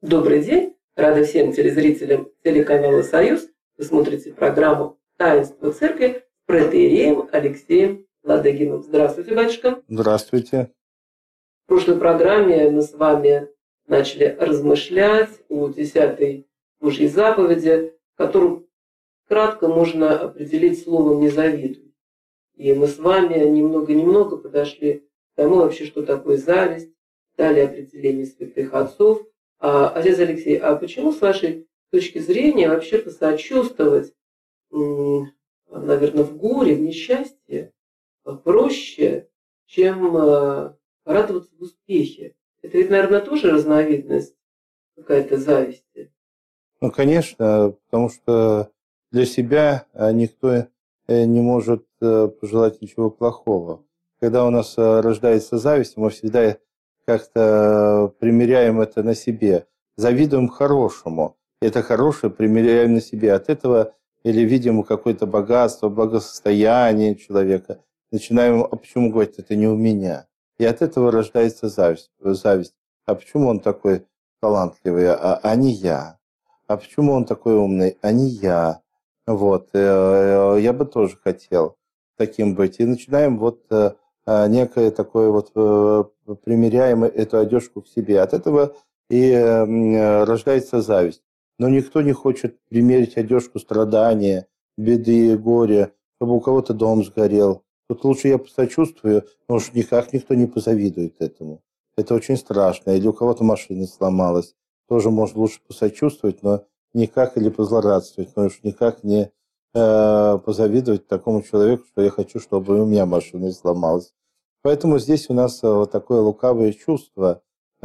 Добрый день! Рада всем телезрителям телеканала «Союз». Вы смотрите программу «Таинство церкви» с протоиереем Алексеем Ладыгиным. Здравствуйте, батюшка! Здравствуйте! В прошлой программе мы с вами начали размышлять о 10-й Божьей заповеди, которую кратко можно определить словом «не завидуй». И мы с вами немного подошли к тому вообще, что такое зависть, дали определение святых отцов. Отец Алексей, а почему, с вашей точки зрения, вообще посочувствовать, наверное, в горе, в несчастье проще, чем радоваться в успехе? Это ведь, наверное, тоже разновидность какая-то зависти. Ну, конечно, потому что для себя никто не может пожелать ничего плохого. Когда у нас рождается зависть, мы всегда как-то примеряем это на себе. Завидуем хорошему. Это хорошее примеряем на себе. От этого или видим какое-то богатство, благосостояние человека. Начинаем, а почему, говорит, это не у меня? И от этого рождается зависть. А почему он такой талантливый, а не я? А почему он такой умный, а не я? Вот. Я бы тоже хотел таким быть. И начинаем некое такое примеряем эту одежку к себе. От этого и рождается зависть. Но никто не хочет примерить одежку страдания, беды, горя, чтобы у кого-то дом сгорел. Тут лучше я посочувствую, потому что никак никто не позавидует этому. Это очень страшно. Или у кого-то машина сломалась. Тоже можно лучше посочувствовать, но никак или позлорадствовать, потому что никак не позавидовать такому человеку, что я хочу, чтобы у меня машина сломалась. Поэтому здесь у нас вот такое лукавое чувство,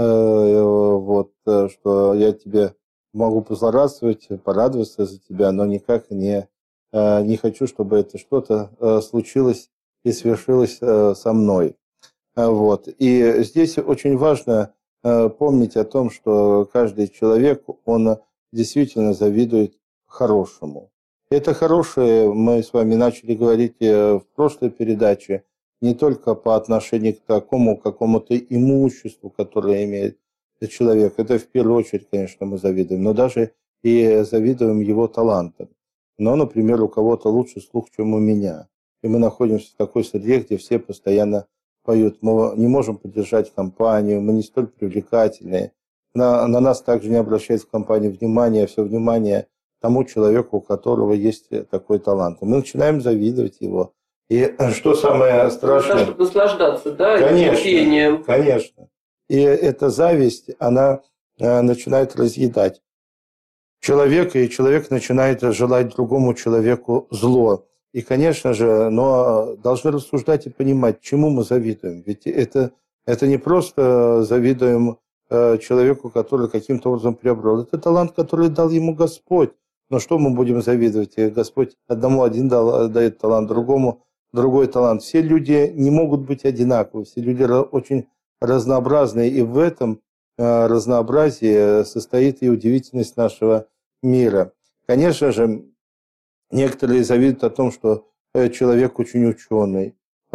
что я тебе могу позлорадствовать, порадоваться за тебя, но никак не хочу, чтобы это что-то случилось и свершилось со мной. Вот. И здесь очень важно помнить о том, что каждый человек, он действительно завидует хорошему. Это хорошее мы с вами начали говорить в прошлой передаче, не только по отношению к такому какому-то имуществу, которое имеет человек. Это в первую очередь, конечно, мы завидуем, но даже и завидуем его талантам. Но, например, у кого-то лучше слух, чем у меня. И мы находимся в такой среде, где все постоянно поют. Мы не можем поддержать компанию, мы не столь привлекательные. На нас также не обращает в компании внимания, все внимание тому человеку, у которого есть такой талант. И мы начинаем завидовать его. И что самое страшное... Чтобы наслаждаться, да, конечно, пением. Конечно. И эта зависть, она начинает разъедать человека, и человек начинает желать другому человеку зло. И, конечно же, но должны рассуждать и понимать, чему мы завидуем. Ведь это не просто завидуем человеку, который каким-то образом приобрел. Это талант, который дал ему Господь. Но что мы будем завидовать? Господь одному один дает талант, другому другой талант. Все люди не могут быть одинаковы, все люди очень разнообразные. И в этом разнообразии состоит и удивительность нашего мира. Конечно же, некоторые завидуют о том, что человек очень ученый,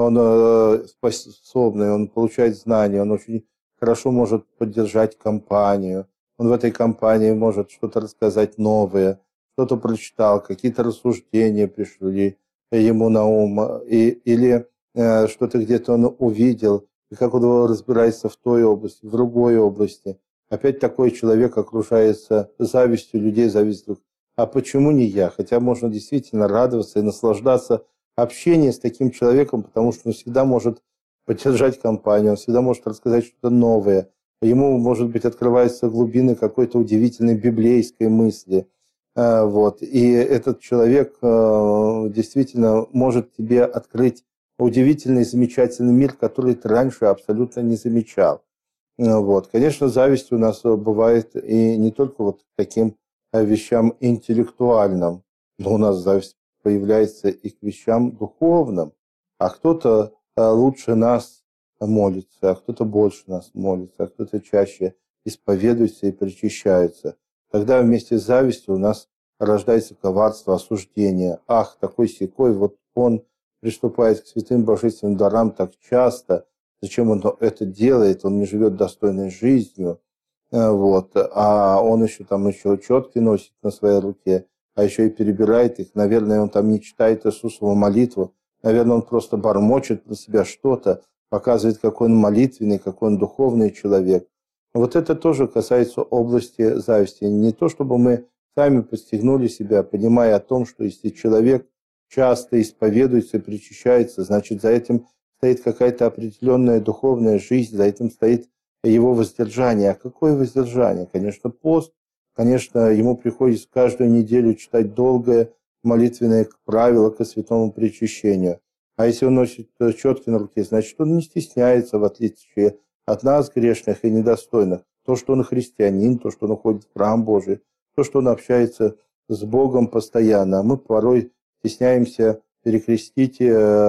он способный, он получает знания, он очень хорошо может поддержать компанию, он в этой компании может что-то рассказать новое, что-то прочитал, какие-то рассуждения пришли ему на ум, или что-то где-то он увидел, и как он разбирается в той области, в другой области. Опять такой человек окружается завистью людей, завистью. А почему не я? Хотя можно действительно радоваться и наслаждаться общением с таким человеком, потому что он всегда может поддержать компанию, он всегда может рассказать что-то новое. Ему, может быть, открываются глубины какой-то удивительной библейской мысли. Вот. И этот человек действительно может тебе открыть удивительный, замечательный мир, который ты раньше абсолютно не замечал. Вот. Конечно, зависть у нас бывает и не только вот таким вещам интеллектуальным, но у нас зависть появляется и к вещам духовным. А кто-то лучше нас молится, а кто-то больше нас молится, а кто-то чаще исповедуется и причащается. Тогда вместе с завистью у нас рождается коварство, осуждение. Ах, такой-сякой, вот он приступает к святым божественным дарам так часто. Зачем он это делает? Он не живет достойной жизнью. вот, а он еще там еще четки носит на своей руке, а еще и перебирает их. Наверное, он там не читает Иисусову молитву, наверное, он просто бормочет про себя что-то, показывает, какой он молитвенный, какой он духовный человек. Вот это тоже касается области зависти. Не то, чтобы мы сами подстегнули себя, понимая о том, что если человек часто исповедуется и причащается, значит, за этим стоит какая-то определенная духовная жизнь, за этим стоит его воздержание. А какое воздержание? Конечно, пост. Конечно, ему приходится каждую неделю читать долгое молитвенное правило ко святому причащению. А если он носит четки на руке, значит, он не стесняется, в отличие от нас, грешных и недостойных. То, что он христианин, то, что он ходит в храм Божий, то, что он общается с Богом постоянно. А мы порой стесняемся перекрестить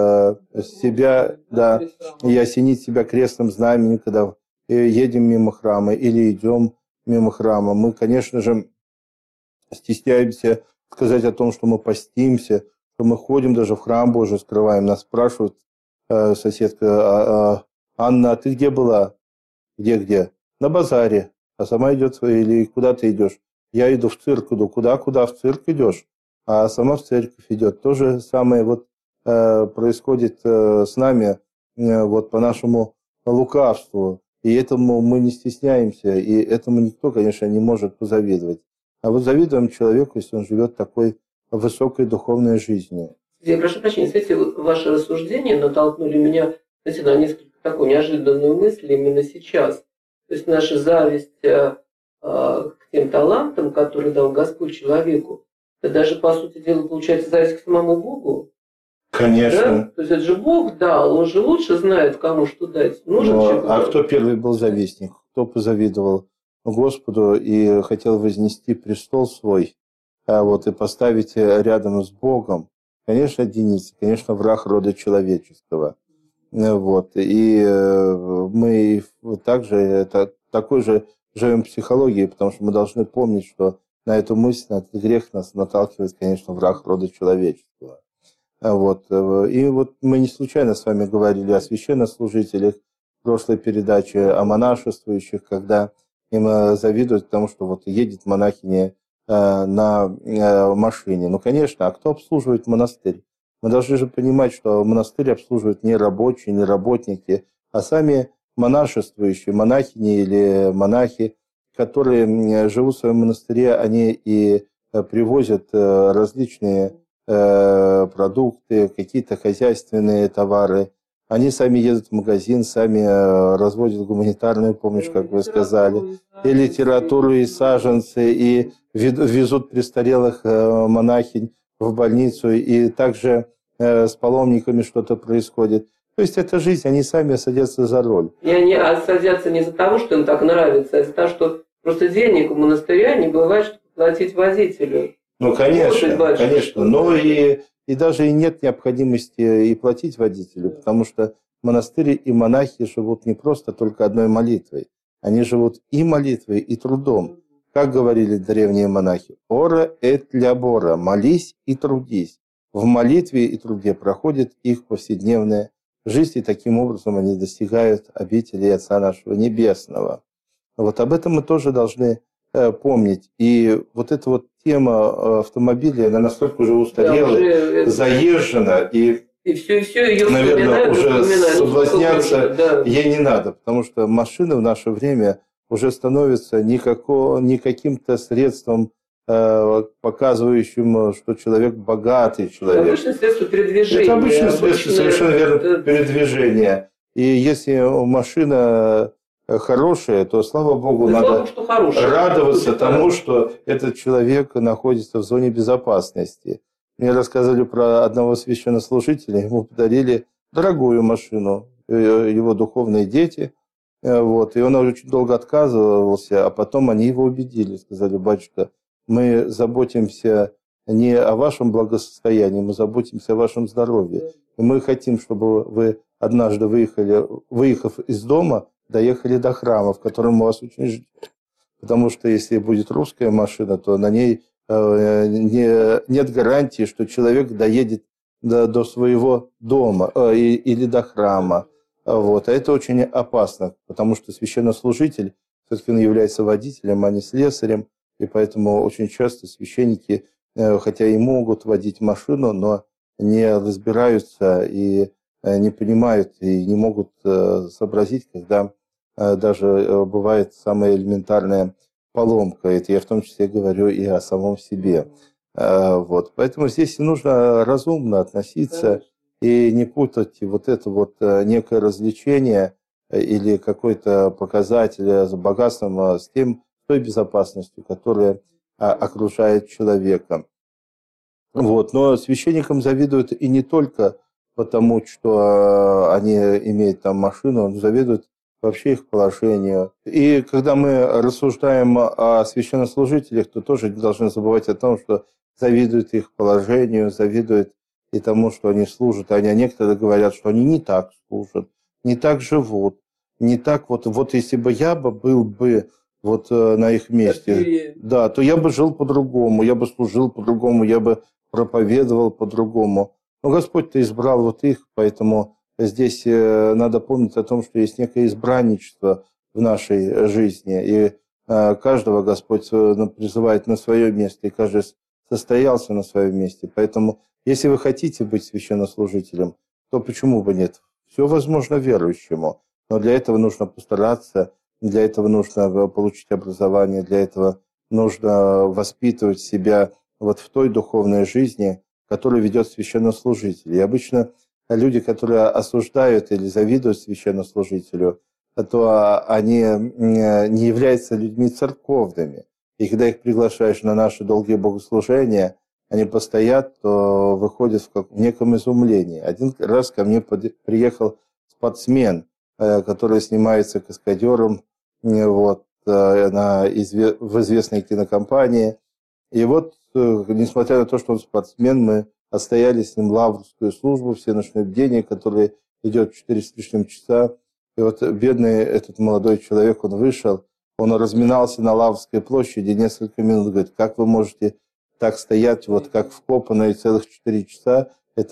себя, да, и осенить себя крестным знаменем, когда едем мимо храма или идем мимо храма. Мы, конечно же, стесняемся сказать о том, что мы постимся, что мы ходим даже в храм Божий, скрываем. Нас спрашивают, соседка, Анна, а ты где была? Где? На базаре. А сама идет, или куда ты идешь? Я иду в цирк, иду. Куда в цирк идешь? А сама в церковь идет. То же самое вот происходит с нами вот по нашему лукавству. И этому мы не стесняемся, и этому никто, конечно, не может позавидовать. А вот завидуем человеку, если он живет такой высокой духовной жизнью. Я прошу прощения, кстати, ваши рассуждения натолкнули меня, кстати, на несколько такую неожиданную мысль именно сейчас. То есть наша зависть к тем талантам, которые дал Господь человеку, это даже, по сути дела, получается зависть к самому Богу. Конечно. Да? То есть это же Бог дал, он же лучше знает, кому что дать. А кто первый был завистник? Кто позавидовал Господу и хотел вознести престол свой, вот, и поставить рядом с Богом? Конечно, Денис, конечно, враг рода человеческого. Вот. И мы также такой же живем психологией, потому что мы должны помнить, что на эту мысль, на этот грех нас наталкивает, конечно, враг рода человеческого. Вот. И вот мы не случайно с вами говорили о священнослужителях в прошлой передаче, о монашествующих, когда им завидуют, потому что вот едет монахиня на машине. Ну, конечно, а кто обслуживает монастырь? Мы должны же понимать, что монастырь обслуживают не рабочие, не работники, а сами монашествующие, монахини или монахи, которые живут в своем монастыре, они и привозят различные продукты, какие-то хозяйственные товары. Они сами едут в магазин, сами разводят гуманитарную помощь, как вы сказали, и литературу, и саженцы, и везут престарелых монахинь в больницу, и также с паломниками что-то происходит. То есть это жизнь, они сами садятся за роль. И они садятся не из-за того, что им так нравится, а из-за того, что просто денег у монастыря не бывает, чтобы платить водителю. Ну, конечно. Но и даже и нет необходимости и платить водителю, потому что монастыри и монахи живут не просто только одной молитвой. Они живут и молитвой, и трудом. Как говорили древние монахи, «Ора эт лябора» – «молись и трудись». В молитве и труде проходит их повседневная жизнь, и таким образом они достигают обители Отца нашего Небесного. Вот об этом мы тоже должны помнить. И вот эта вот тема автомобиля, она настолько уже устарела, заезжена, и все ее, наверное, уже соблазняться ей не надо, потому что машины в наше время уже становятся не каким-то средством, показывающим, что человек богатый человек. Это обычное средство передвижения. Это обычное средство, совершенно верно, передвижения. И если машина хорошая, то, слава Богу, надо радоваться тому, что этот человек находится в зоне безопасности. Мне рассказывали про одного священнослужителя, ему подарили дорогую машину, его духовные дети, вот, и он очень долго отказывался, а потом они его убедили, сказали: батюшка, мы заботимся не о вашем благосостоянии, мы заботимся о вашем здоровье. И мы хотим, чтобы вы однажды выехав из дома, доехали до храма, в котором мы вас очень ждем. Потому что если будет русская машина, то на ней нет гарантии, что человек доедет до своего дома или до храма. Вот. А это очень опасно, потому что священнослужитель все-таки он является водителем, а не слесарем, и поэтому очень часто священники, хотя и могут водить машину, но не разбираются и не понимают, и не могут сообразить, когда даже бывает самая элементарная поломка. Это я в том числе говорю и о самом себе. Вот. Поэтому здесь нужно разумно относиться и не путать вот это вот некое развлечение или какой-то показатель с богатством, с той безопасностью, которая окружает человека. Вот. Но священникам завидуют и не только потому, что они имеют там машину, но завидуют вообще их положению. И когда мы рассуждаем о священнослужителях, то тоже не должны забывать о том, что завидуют их положению, завидуют и тому, что они служат. А некоторые говорят, что они не так служат, не так живут, не так вот если бы я был бы вот на их месте, да, то я бы жил по-другому, я бы служил по-другому, я бы проповедовал по-другому. Но Господь-то избрал вот их, поэтому здесь надо помнить о том, что есть некое избранничество в нашей жизни, и каждого Господь призывает на свое место, и каждый состоялся на своем месте. Поэтому, если вы хотите быть священнослужителем, то почему бы нет? Все возможно верующему, но для этого нужно постараться, для этого нужно получить образование, для этого нужно воспитывать себя вот в той духовной жизни, которую ведет священнослужитель. И обычно люди, которые осуждают или завидуют священнослужителю, то они не являются людьми церковными. И когда их приглашаешь на наши долгие богослужения, они постоят, то выходят в неком изумлении. Один раз ко мне приехал спортсмен, который снимается каскадером вот, в известной кинокомпании. И вот, несмотря на то, что он спортсмен, мы отстояли с ним лаврскую службу, все ночные бдения, которые идет 4 с лишним часа. И вот бедный этот молодой человек, он вышел, он разминался на Лаврской площади несколько минут, говорит, как вы можете так стоять, вот как вкопанные целых 4 часа,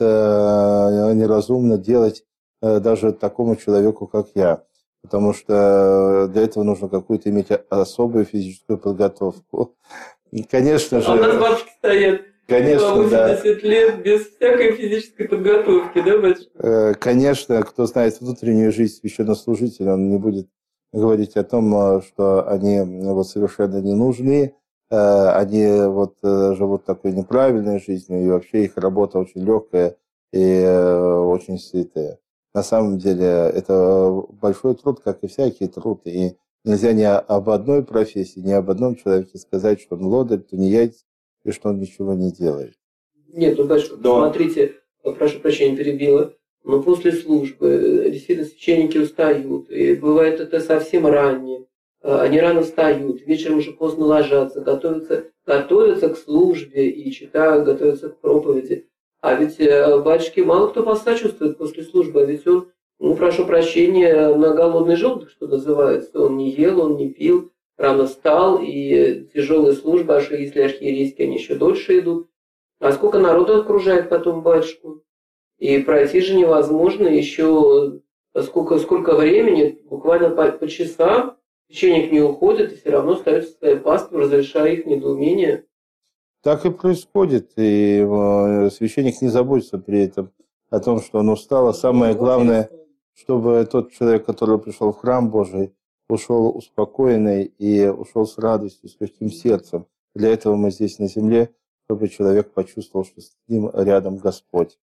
это неразумно делать даже такому человеку, как я. Потому что для этого нужно какую-то иметь особую физическую подготовку. И, конечно же... А у нас бабушки стоят. Конечно, 80 лет без всякой физической подготовки, да, батюшка? Конечно, кто знает внутреннюю жизнь священнослужителя, он не будет говорить о том, что они вот совершенно не нужны, они вот живут такой неправильной жизнью, и вообще их работа очень легкая и очень сытая. На самом деле это большой труд, как и всякий труд, и нельзя ни об одной профессии, ни об одном человеке сказать, что он лодырь, тунеядец, и что он ничего не делает. Нет, ну, батюшка, смотрите, прошу прощения, перебила, но после службы действительно священники устают, и бывает это совсем раннее. Они рано встают, вечером уже поздно ложатся, готовятся к службе и читают, готовятся к проповеди. А ведь, батюшки, мало кто поста чувствует после службы, а ведь он, ну, прошу прощения, на голодный желудок, что называется, он не ел, он не пил, рано встал, и тяжелая служба, аж если архиерейские, они еще дольше идут. А сколько народу окружает потом батюшку? И пройти же невозможно еще сколько времени, буквально по часам, священник не уходит, и все равно остается в своей пастве, разрешая их недоумение. Так и происходит, и священник не заботится при этом о том, что он устал. А самое главное, чтобы тот человек, который пришел в храм Божий, ушел успокоенный и ушел с радостью, с легким сердцем. Для этого мы здесь на земле, чтобы человек почувствовал, что с ним рядом Господь.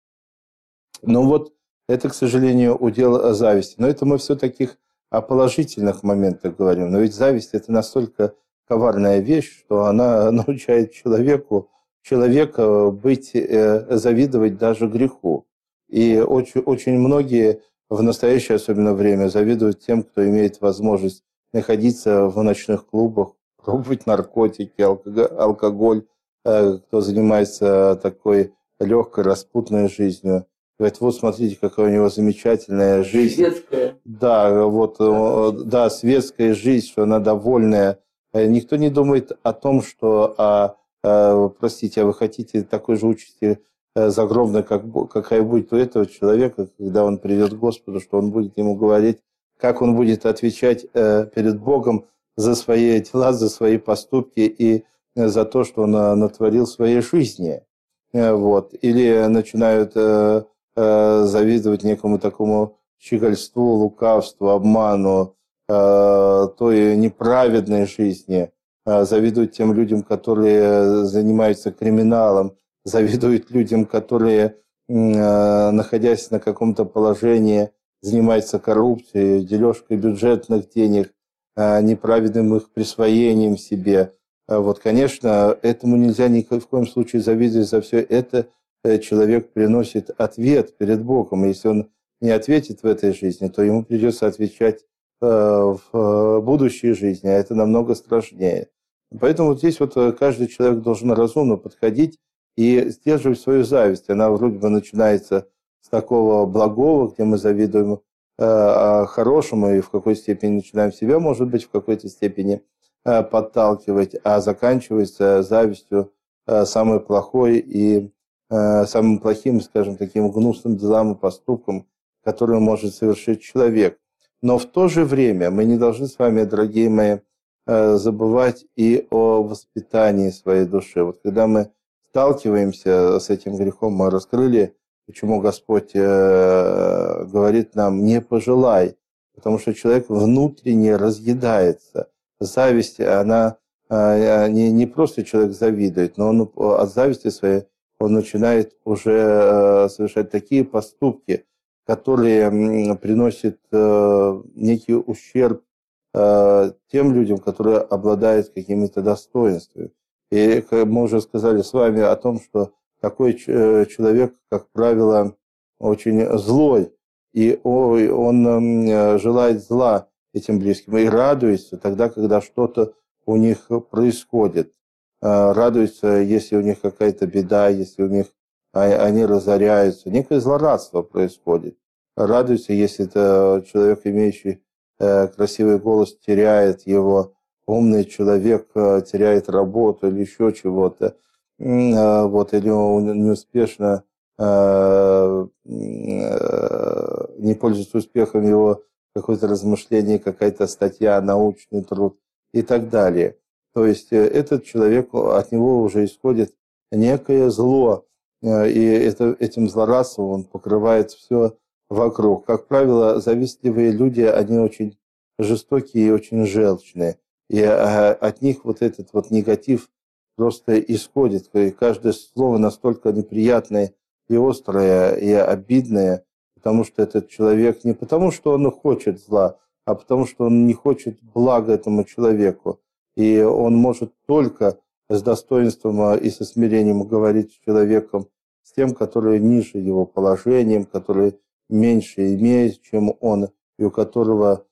Но вот это, к сожалению, удел зависти. Но это мы все таких о положительных моментах говорим. Но ведь зависть – это настолько коварная вещь, что она научает человека завидовать даже греху. И очень, очень многие в настоящее особенно время завидуют тем, кто имеет возможность находиться в ночных клубах, пробовать наркотики, алкоголь, кто занимается такой легкой, распутной жизнью. Говорит, вот смотрите, какая у него замечательная жизнь. Светская. Да, вот, да, светская жизнь, что она довольная. Никто не думает о том, что, простите, а вы хотите такой же участи загробной, какая будет у этого человека, когда он придет к Господу, что он будет ему говорить, как он будет отвечать перед Богом за свои дела, за свои поступки и за то, что он натворил в своей жизни. Вот. Или начинают завидовать некому такому щегольству, лукавству, обману, той неправедной жизни, завидуют тем людям, которые занимаются криминалом, завидуют людям, которые, находясь на каком-то положении, занимаются коррупцией, дележкой бюджетных денег, неправедным их присвоением себе. Вот, конечно, этому нельзя ни в коем случае завидовать. За все это человек приносит ответ перед Богом. Если он не ответит в этой жизни, то ему придется отвечать в будущей жизни, а это намного страшнее. Поэтому вот здесь вот каждый человек должен разумно подходить и сдерживать свою зависть. Она вроде бы начинается с такого благого, где мы завидуем хорошему и в какой степени начинаем себя, может быть, в какой-то степени подталкивать, а заканчивается завистью самой плохой и самым плохим, скажем, таким гнусным делам и поступкам, которые может совершить человек. Но в то же время мы не должны с вами, дорогие мои, забывать и о воспитании своей души. Вот когда мы сталкиваемся с этим грехом, мы раскрыли, почему Господь говорит нам «не пожелай», потому что человек внутренне разъедается. Зависть, она не просто человек завидует, но он от зависти своей он начинает уже совершать такие поступки, которые приносят некий ущерб тем людям, которые обладают какими-то достоинствами. И мы уже сказали с вами о том, что такой человек, как правило, очень злой, и он желает зла этим близким и радуется тогда, когда что-то у них происходит. Радуется, если у них какая-то беда, если у них они разоряются. Некое злорадство происходит. Радуется, если это человек, имеющий красивый голос, теряет его, умный человек теряет работу или еще чего-то, вот, или он неуспешно не пользуется успехом его какое-то размышление, какая-то статья, научный труд и так далее. То есть этот человек, от него уже исходит некое зло, и этим злорадством он покрывает все вокруг. Как правило, завистливые люди, они очень жестокие и очень желчные. И от них вот этот вот негатив просто исходит. И каждое слово настолько неприятное и острое, и обидное, потому что этот человек не потому, что он хочет зла, а потому что он не хочет блага этому человеку. И он может только с достоинством и со смирением говорить с человеком, с тем, который ниже его положением, который меньше имеет, чем он, и у которого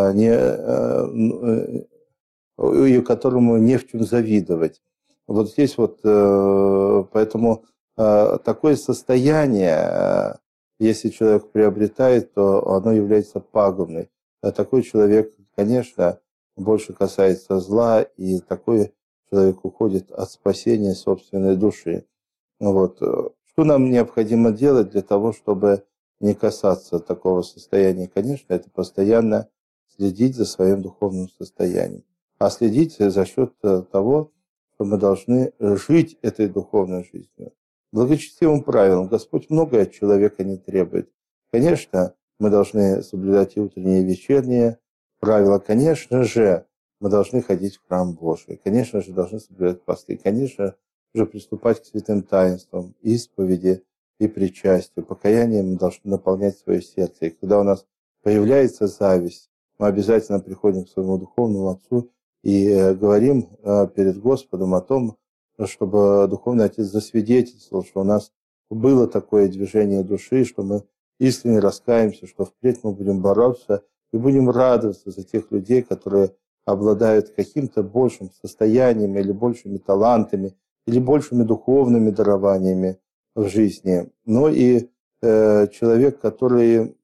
и которому не в чем завидовать. Вот здесь вот, поэтому такое состояние, если человек приобретает, то оно является пагубным. А такой человек, конечно, больше касается зла, и такой человек уходит от спасения собственной души. Вот. Что нам необходимо делать для того, чтобы не касаться такого состояния? Конечно, это постоянно следить за своим духовным состоянием. А следить за счет того, что мы должны жить этой духовной жизнью. Благочестивым правилам Господь многое от человека не требует. Конечно, мы должны соблюдать и утренние, и вечерние правила. Конечно же, мы должны ходить в храм Божий. Конечно же, должны соблюдать посты. Конечно же, приступать к святым таинствам, исповеди и причастию. Покаянием мы должны наполнять свое сердце. И когда у нас появляется зависть, мы обязательно приходим к своему духовному отцу и говорим перед Господом о том, чтобы Духовный Отец засвидетельствовал, что у нас было такое движение души, что мы искренне раскаемся, что впредь мы будем бороться и будем радоваться за тех людей, которые обладают каким-то большим состоянием или большими талантами, или большими духовными дарованиями в жизни. Но и человек, который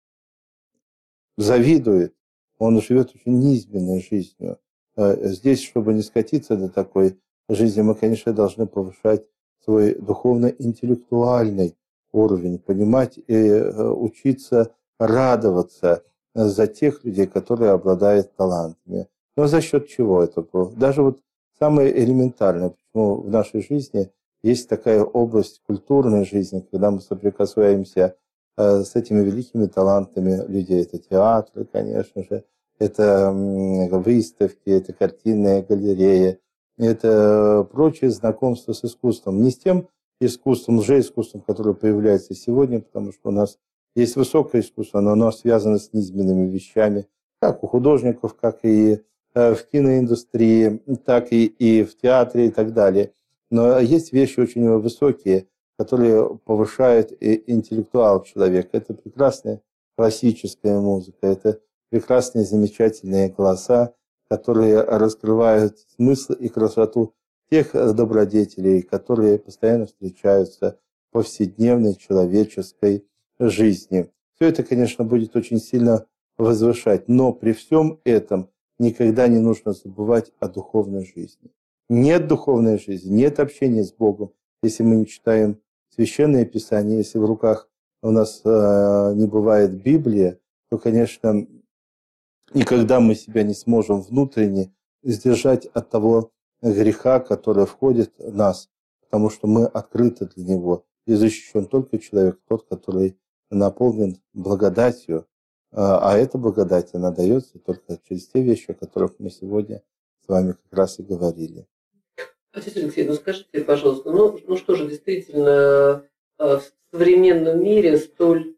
завидует, он живет очень низменной жизнью. Здесь, чтобы не скатиться до такой жизни, мы, конечно, должны повышать свой духовно-интеллектуальный уровень, понимать и учиться радоваться за тех людей, которые обладают талантами, Но за счет чего это было? Даже вот самое элементарное, почему в нашей жизни есть такая область культурной жизни, когда мы соприкасаемся с этими великими талантами людей. Это театры, конечно же, это выставки, это картинная галерея, это прочее знакомство с искусством. Не с тем искусством, лжеискусством, которое появляется сегодня, потому что у нас есть высокое искусство, но оно связано с низменными вещами, как у художников, как и в киноиндустрии, так и в театре и так далее. Но есть вещи очень высокие, которые повышают интеллектуал человека. Это прекрасная классическая музыка, это прекрасные, замечательные голоса, которые раскрывают смысл и красоту тех добродетелей, которые постоянно встречаются в повседневной человеческой жизни. Все это, конечно, будет очень сильно возвышать, но при всем этом никогда не нужно забывать о духовной жизни. Нет духовной жизни, нет общения с Богом, если мы не читаем Священное Писание, если в руках у нас не бывает Библия, то, конечно, никогда мы себя не сможем внутренне сдержать от того греха, который входит в нас, потому что мы открыты для него. И защищен только человек, тот, который наполнен благодатью, а эта благодать, она дается только через те вещи, о которых мы сегодня с вами как раз и говорили. Отец Алексей, ну скажите, пожалуйста, ну что же действительно в современном мире столь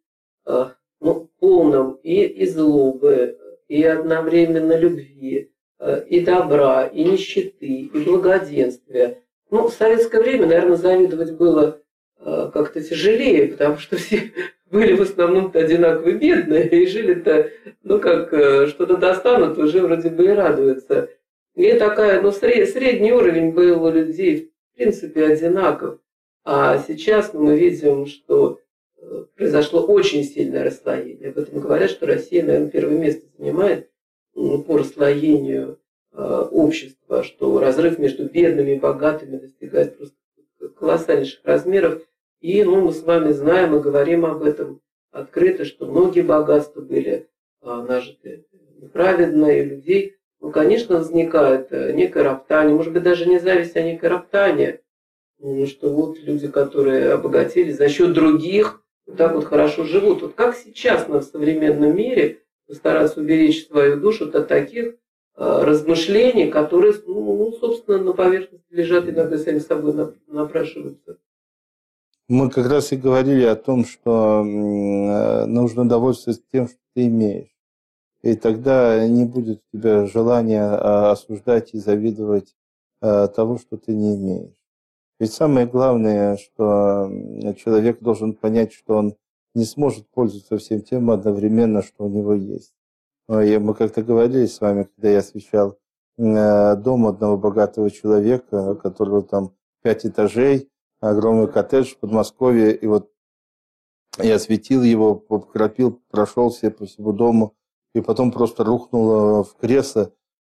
полном и злобы, и одновременно любви, и добра, и нищеты, и благоденствия. Ну, в советское время, наверное, завидовать было как-то тяжелее, потому что все были в основном-то одинаково бедные и жили-то, что-то достанут, уже вроде бы и радуются. И такая, средний уровень был у людей, в принципе, одинаков. А сейчас мы видим, что произошло очень сильное расслоение. Об этом говорят, что Россия, наверное, первое место занимает по расслоению общества, что разрыв между бедными и богатыми достигает просто колоссальнейших размеров. И мы с вами знаем и говорим об этом открыто, что многие богатства были нажиты неправедно, и людей, конечно, возникает некое роптание, может быть, даже не зависть, а некое роптание, что вот люди, которые обогатились за счет других, вот так вот хорошо живут. Вот как сейчас в современном мире постараться уберечь свою душу от таких размышлений, которые, собственно, на поверхности лежат, иногда сами собой напрашиваются. Мы как раз и говорили о том, что нужно довольствоваться тем, что ты имеешь. И тогда не будет у тебя желания осуждать и завидовать того, что ты не имеешь. Ведь самое главное, что человек должен понять, что он не сможет пользоваться всем тем одновременно, что у него есть. Мы как-то говорили с вами, когда я освещал дом одного богатого человека, у которого там 5 этажей, огромный коттедж в Подмосковье, и вот я осветил его, покропил, прошелся по всему дому, и потом просто рухнул в кресло.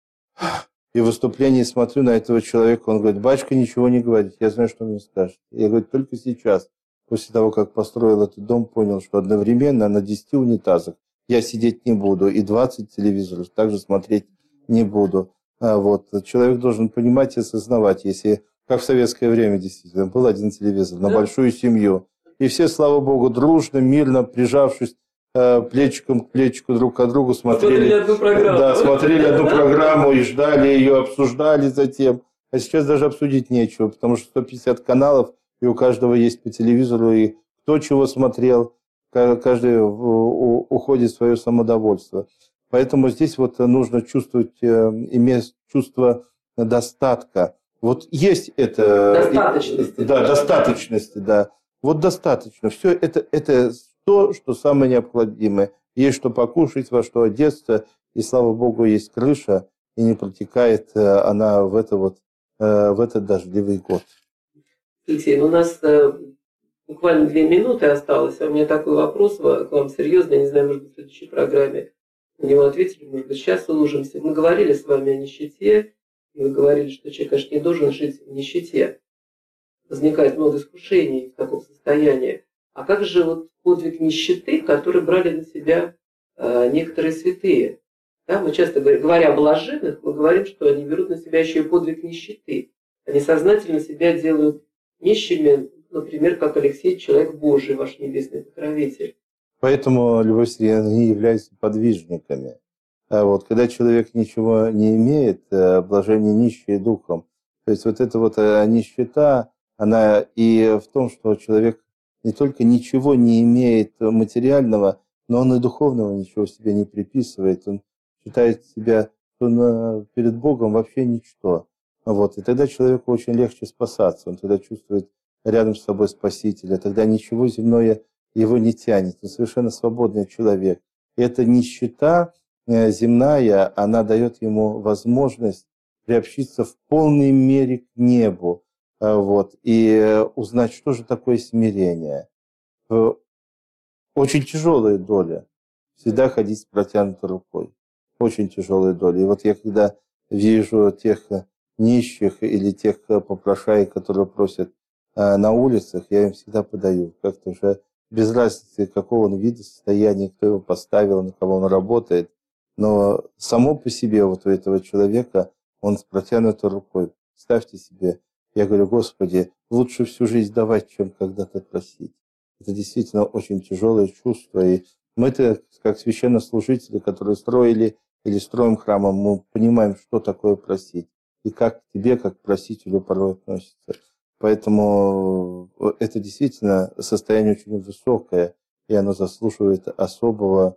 И в выступлении смотрю на этого человека, он говорит: батюшка ничего не говорит, я знаю, что он мне скажет. Я говорю: только сейчас, после того, как построил этот дом, понял, что одновременно на 10 унитазах я сидеть не буду, и 20 телевизоров также смотреть не буду. Вот. Человек должен понимать и осознавать, если, как в советское время действительно, был один телевизор на большую семью, и все, слава Богу, дружно, мирно, прижавшись плечиком к плечику друг к другу, смотрели одну программу и ждали ее, обсуждали затем. А сейчас даже обсудить нечего, потому что 150 каналов, и у каждого есть по телевизору, и кто чего смотрел, каждый уходит в свое самодовольство. Поэтому здесь вот нужно чувствовать, иметь чувство достатка. Вот есть это... Достаточности. Да, достаточности, да. Вот достаточно. Все это то, что самое необходимое. Есть что покушать, во что одеться, и, слава Богу, есть крыша, и не протекает она в этот дождливый год. Алексей, у нас буквально 2 минуты осталось, а у меня такой вопрос к вам серьезный, я не знаю, может быть, в следующей программе на него ответили, может быть, сейчас уложимся. Мы говорили с вами о нищете, и вы говорили, что человек, конечно, не должен жить в нищете. Возникает много искушений в таком состоянии. А как же вот подвиг нищеты, который брали на себя некоторые святые? Да? Мы часто говоря о блаженных, мы говорим, что они берут на себя еще и подвиг нищеты. Они сознательно себя делают нищими, например, как Алексей, человек Божий, ваш небесный покровитель. Поэтому, Любовь Сергеевна, они являются подвижниками. А вот, когда человек ничего не имеет, блажение нищие духом. То есть вот эта вот нищета, она и в том, что человек не только ничего не имеет материального, но он и духовного ничего себе не приписывает. Он считает себя, что он перед Богом вообще ничто. Вот. И тогда человеку очень легче спасаться. Он тогда чувствует рядом с собой Спасителя. Тогда ничего земное его не тянет. Он совершенно свободный человек. И эта нищета земная, она дает ему возможность приобщиться в полной мере к небу. Вот, и узнать, что же такое смирение. Очень тяжелая доля. Всегда ходить с протянутой рукой. Очень тяжелая доля. И вот я когда вижу тех нищих или тех попрошаек, которые просят на улицах, я им всегда подаю. Как-то уже без разницы, какого он вида, состояния, кто его поставил, на кого он работает. Но само по себе вот у этого человека он с протянутой рукой. Ставьте себе. Я говорю, Господи, лучше всю жизнь давать, чем когда-то просить. Это действительно очень тяжелое чувство. И мы-то, как священнослужители, которые строили или строим храмы, мы понимаем, что такое просить. И как к тебе, как к просителю порой относится. Поэтому это действительно состояние очень высокое, и оно заслуживает особого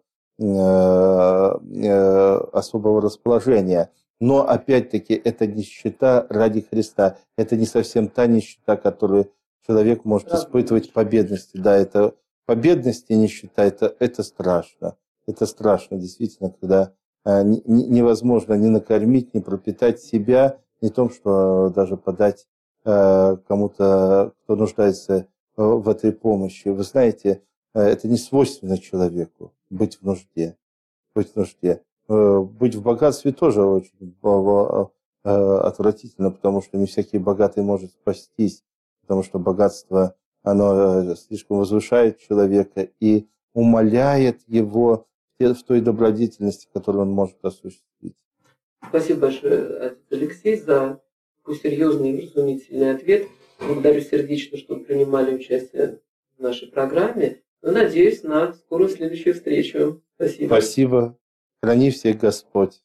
расположения. Но, опять-таки, это нищета ради Христа. Это не совсем та нищета, которую человек может испытывать по бедности. Да, это по бедности нищета, это страшно. Это страшно, действительно, когда невозможно ни накормить, ни пропитать себя, не том, что даже подать кому-то, кто нуждается в этой помощи. Вы знаете, это не свойственно человеку быть в нужде. Быть в нужде. Быть в богатстве тоже очень отвратительно, потому что не всякий богатый может спастись, потому что богатство, оно слишком возвышает человека и умаляет его в той добродетельности, которую он может осуществить. Спасибо большое, отец Алексей, за такой серьезный и вразумительный ответ. Благодарю сердечно, что вы принимали участие в нашей программе. Но надеюсь на скорую следующую встречу. Спасибо. Спасибо. Храни всех Господь.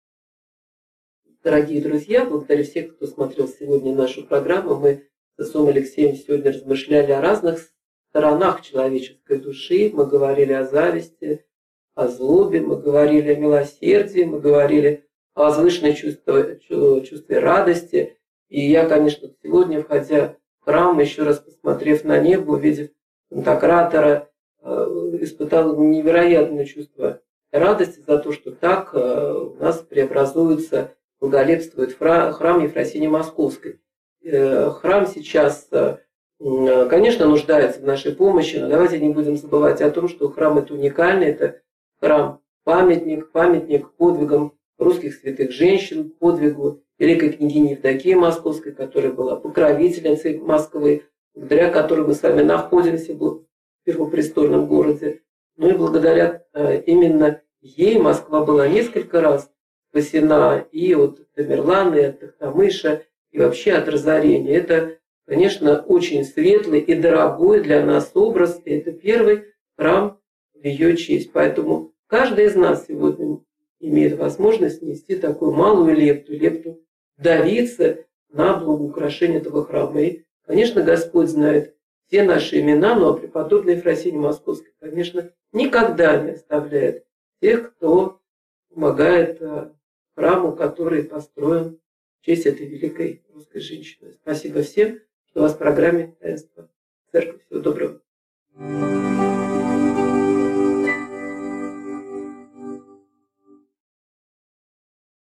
Дорогие друзья, благодарю всех, кто смотрел сегодня нашу программу. Мы с отцом Алексеем сегодня размышляли о разных сторонах человеческой души. Мы говорили о зависти, о злобе, мы говорили о милосердии, мы говорили о возвышенном чувстве радости. И я, конечно, сегодня, входя в храм, еще раз посмотрев на небо, увидев Пантократора, испытал невероятное чувство радости за то, что так у нас преобразуется, благолепствует храм Ефросинии Московской. Храм сейчас, конечно, нуждается в нашей помощи, но давайте не будем забывать о том, что храм это уникальный, это храм-памятник подвигам русских святых женщин, подвигу великой княгини Евдокии Московской, которая была покровительницей Москвы, благодаря которой мы с вами находимся в первопрестольном городе. Ну и благодаря именно ей Москва была несколько раз спасена и от Тамерлана, и от Тохтамыша, и вообще от разорения. Это, конечно, очень светлый и дорогой для нас образ, и это первый храм в ее честь. Поэтому каждый из нас сегодня имеет возможность нести такую малую лепту давиться на благоукрашение этого храма. И, конечно, Господь знает все наши имена, но преподобная Ефросинья Московская, конечно, никогда не оставляет тех, кто помогает храму, который построен в честь этой великой русской женщины. Спасибо всем, что у вас в программе «Таинство Церкви». Всего доброго.